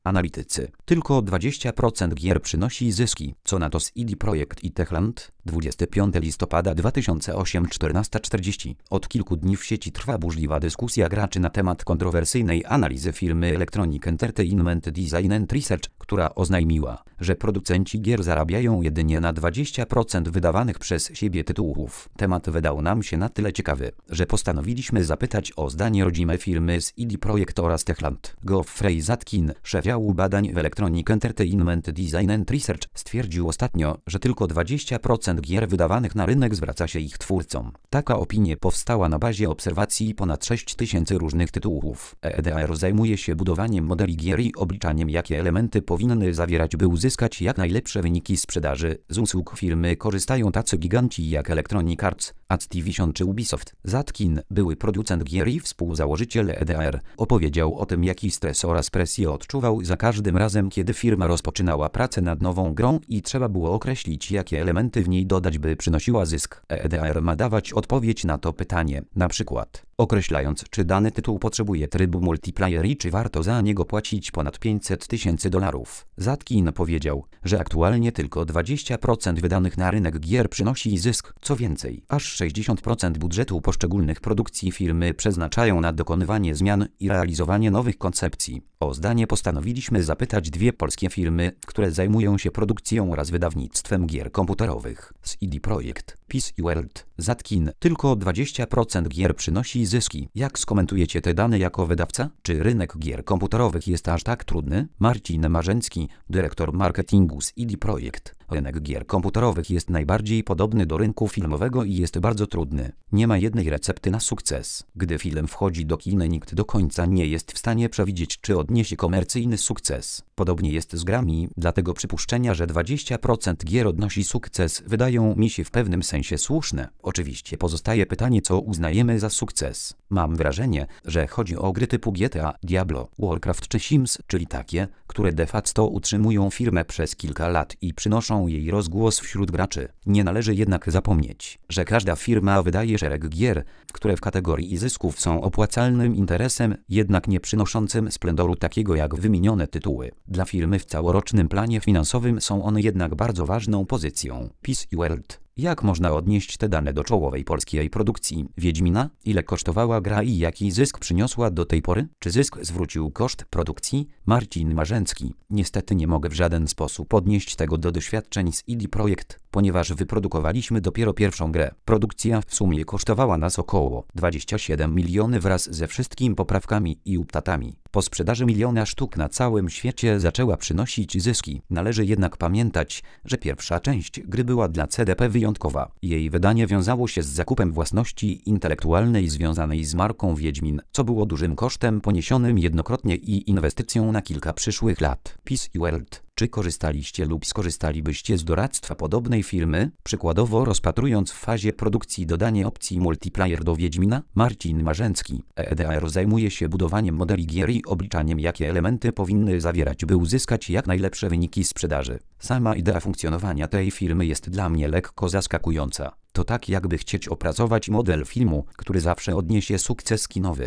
Analitycy. Tylko 20% gier przynosi zyski. Co na to CD Projekt i Techland? 25 listopada 2008 14:40. Od kilku dni w sieci trwa burzliwa dyskusja graczy na temat kontrowersyjnej analizy firmy Electronic Entertainment Design and Research, która oznajmiła, że producenci gier zarabiają jedynie na 20% wydawanych przez siebie tytułów. Temat wydał nam się na tyle ciekawy, że postanowiliśmy zapytać o zdanie rodzime firmy CD Projekt oraz Techland. Geoffrey Zatkin, szef działu badań w Electronic Entertainment Design and Research, stwierdził ostatnio, że tylko 20% gier wydawanych na rynek zwraca się ich twórcom. Taka opinia powstała na bazie obserwacji ponad 6000 różnych tytułów. EDR zajmuje się budowaniem modeli gier i obliczaniem, jakie elementy powinny zawierać, by uzyskać jak najlepsze wyniki sprzedaży. Z usług firmy korzystają tacy giganci jak Electronic Arts, Activision czy Ubisoft. Zatkin, były producent gier i współzałożyciel EDR, opowiedział o tym, jaki stres oraz presję odczuwał za każdym razem, kiedy firma rozpoczynała pracę nad nową grą i trzeba było określić, jakie elementy w niej dodać, by przynosiła zysk. EDR ma dawać odpowiedź na to pytanie, na przykład określając, czy dany tytuł potrzebuje trybu multiplayer i czy warto za niego płacić ponad $500,000. Zatkin powiedział, że aktualnie tylko 20% wydanych na rynek gier przynosi zysk. Co więcej, aż 60% budżetu poszczególnych produkcji firmy przeznaczają na dokonywanie zmian i realizowanie nowych koncepcji. O zdanie postanowiliśmy zapytać dwie polskie firmy, które zajmują się produkcją oraz wydawnictwem gier komputerowych. CD Projekt, Peace World. Zatkin, tylko 20% gier przynosi zyski. Jak skomentujecie te dane jako wydawca? Czy rynek gier komputerowych jest aż tak trudny? Marcin Marzęcki, dyrektor marketingu z CD Projekt. Rynek gier komputerowych jest najbardziej podobny do rynku filmowego i jest bardzo trudny. Nie ma jednej recepty na sukces. Gdy film wchodzi do kin, nikt do końca nie jest w stanie przewidzieć, czy odniesie komercyjny sukces. Podobnie jest z grami, dlatego przypuszczenia, że 20% gier odnosi sukces, wydają mi się w pewnym sensie słuszne. Oczywiście pozostaje pytanie, co uznajemy za sukces. Mam wrażenie, że chodzi o gry typu GTA, Diablo, Warcraft czy Sims, czyli takie, które de facto utrzymują firmę przez kilka lat i przynoszą jej rozgłos wśród graczy. Nie należy jednak zapomnieć, że każda firma wydaje szereg gier, które w kategorii zysków są opłacalnym interesem, jednak nie przynoszącym splendoru takiego jak wymienione tytuły. Dla firmy w całorocznym planie finansowym są one jednak bardzo ważną pozycją. Peace World. Jak można odnieść te dane do czołowej polskiej produkcji Wiedźmina? Ile kosztowała gra i jaki zysk przyniosła do tej pory? Czy zysk zwrócił koszt produkcji? Marcin Marzęcki. Niestety nie mogę w żaden sposób odnieść tego do doświadczeń z CD Projekt, ponieważ wyprodukowaliśmy dopiero pierwszą grę. Produkcja w sumie kosztowała nas około 27 milionów wraz ze wszystkimi poprawkami i updatami. Po sprzedaży 1 000 000 sztuk na całym świecie zaczęła przynosić zyski. Należy jednak pamiętać, że pierwsza część gry była dla CDP wyjątkowa. Jej wydanie wiązało się z zakupem własności intelektualnej związanej z marką Wiedźmin, co było dużym kosztem poniesionym jednokrotnie i inwestycją na kilka przyszłych lat. Peace World. Czy korzystaliście lub skorzystalibyście z doradztwa podobnej firmy, przykładowo rozpatrując w fazie produkcji dodanie opcji multiplayer do Wiedźmina? Marcin Marzęcki. EDR zajmuje się budowaniem modeli gier i obliczaniem, jakie elementy powinny zawierać, by uzyskać jak najlepsze wyniki sprzedaży. Sama idea funkcjonowania tej firmy jest dla mnie lekko zaskakująca. To tak, jakby chcieć opracować model filmu, który zawsze odniesie sukces kinowy.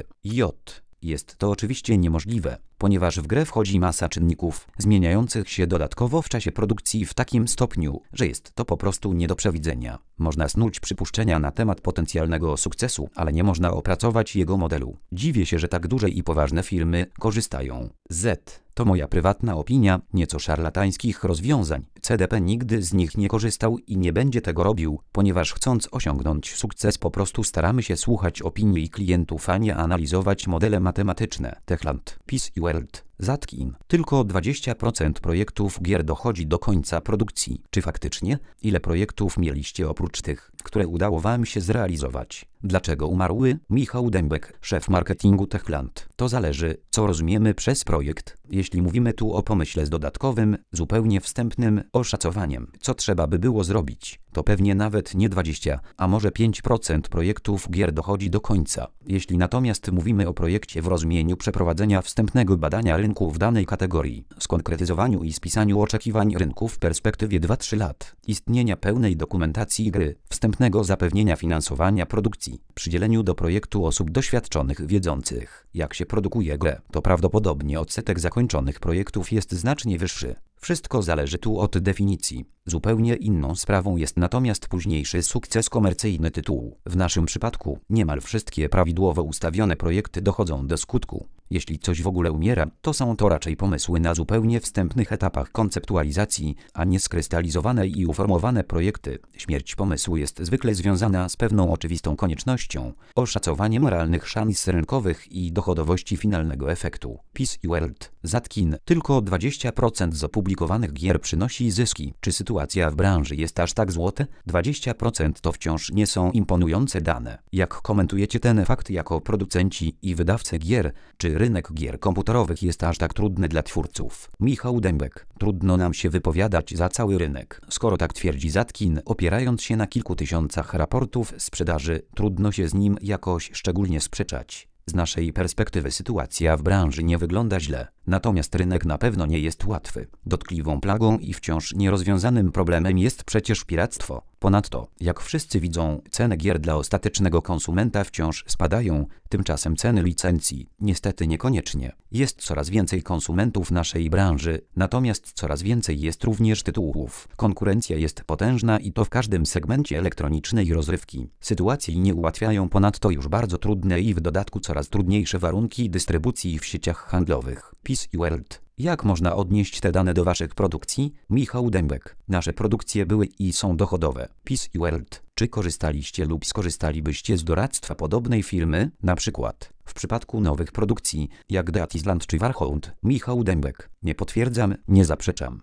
Jest to oczywiście niemożliwe, ponieważ w grę wchodzi masa czynników, zmieniających się dodatkowo w czasie produkcji w takim stopniu, że jest to po prostu nie do przewidzenia. Można snuć przypuszczenia na temat potencjalnego sukcesu, ale nie można opracować jego modelu. Dziwię się, że tak duże i poważne firmy korzystają. To moja prywatna opinia, nieco szarlatańskich rozwiązań. CDP nigdy z nich nie korzystał i nie będzie tego robił, ponieważ chcąc osiągnąć sukces po prostu staramy się słuchać opinii klientów, a nie analizować modele matematyczne. Techland, Peace World. Zatkin. Tylko 20% projektów gier dochodzi do końca produkcji. Czy faktycznie? Ile projektów mieliście oprócz tych, które udało wam się zrealizować? Dlaczego umarły? Michał Dębek, szef marketingu Techland. To zależy, co rozumiemy przez projekt. Jeśli mówimy tu o pomyśle z dodatkowym, zupełnie wstępnym oszacowaniem, co trzeba by było zrobić, to pewnie nawet nie 20, a może 5% projektów gier dochodzi do końca. Jeśli natomiast mówimy o projekcie w rozumieniu przeprowadzenia wstępnego badania rynku w danej kategorii, skoro skonkretyzowaniu i spisaniu oczekiwań rynku w perspektywie 2-3 lat, istnienia pełnej dokumentacji gry, wstępnego zapewnienia finansowania produkcji, przydzieleniu do projektu osób doświadczonych wiedzących, jak się produkuje grę, to prawdopodobnie odsetek zakończonych projektów jest znacznie wyższy. Wszystko zależy tu od definicji. Zupełnie inną sprawą jest natomiast późniejszy sukces komercyjny tytułu. W naszym przypadku niemal wszystkie prawidłowo ustawione projekty dochodzą do skutku. Jeśli coś w ogóle umiera, to są to raczej pomysły na zupełnie wstępnych etapach konceptualizacji, a nie skrystalizowane i uformowane projekty. Śmierć pomysłu jest zwykle związana z pewną oczywistą koniecznością, oszacowaniem realnych szans rynkowych i dochodowości finalnego efektu. PC World, Zatkin, tylko 20% z opublikowanych gier przynosi zyski. Czy sytuacja w branży jest aż tak złota? 20% to wciąż nie są imponujące dane. Jak komentujecie ten fakt jako producenci i wydawcy gier? Czy rynek gier komputerowych jest aż tak trudny dla twórców? Michał Dębek. Trudno nam się wypowiadać za cały rynek. Skoro tak twierdzi Zatkin, opierając się na kilku tysiącach raportów sprzedaży, trudno się z nim jakoś szczególnie sprzeczać. Z naszej perspektywy sytuacja w branży nie wygląda źle, natomiast rynek na pewno nie jest łatwy. Dotkliwą plagą i wciąż nierozwiązanym problemem jest przecież piractwo. Ponadto, jak wszyscy widzą, ceny gier dla ostatecznego konsumenta wciąż spadają, tymczasem ceny licencji niestety niekoniecznie. Jest coraz więcej konsumentów naszej branży, natomiast coraz więcej jest również tytułów. Konkurencja jest potężna i to w każdym segmencie elektronicznej rozrywki. Sytuacji nie ułatwiają ponadto już bardzo trudne i w dodatku coraz trudniejsze warunki dystrybucji w sieciach handlowych. PC World. Jak można odnieść te dane do waszych produkcji? Michał Dębek. Nasze produkcje były i są dochodowe. PC World. Czy korzystaliście lub skorzystalibyście z doradztwa podobnej firmy? Na przykład w przypadku nowych produkcji, jak The Island czy Warhound. Michał Dębek. Nie potwierdzam, nie zaprzeczam.